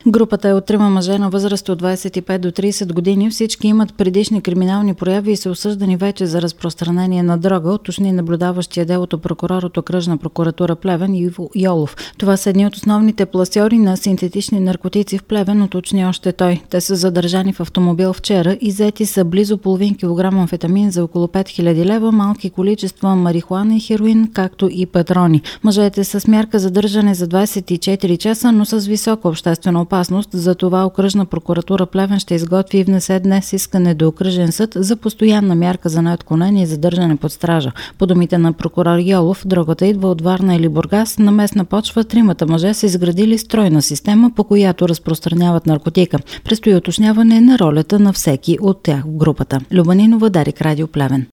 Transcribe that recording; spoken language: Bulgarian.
Групата е от 3 мъже на възраст от 25 до 30 години. Всички имат предишни криминални прояви и са осъждани вече за разпространение на дрога, уточни наблюдаващия делото прокурор от Окръжна прокуратура Плевен Иво Йолов. Това са едни от основните пласьори на синтетични наркотици в Плевен, уточни още той. Те са задържани в автомобил вчера, иззети са близо половин килограм амфетамин за около 5000 лева, малки количества марихуана и хероин, както и патрони. Мъжете са с мярка задържане за 24 часа, но с висока обществена опасност. За това Окръжна прокуратура Плевен ще изготви и внесе днес искане до Окръжен съд за постоянна мярка за неотклонение и задържане под стража. По думите на прокурор Йолов, дрогата идва от Варна или Бургас. На местна почва тримата мъже са изградили стройна система, по която разпространяват наркотика. Предстои уточняване на ролята на всеки от тях в групата. Люба Нинова, Дарик, Радио Плевен.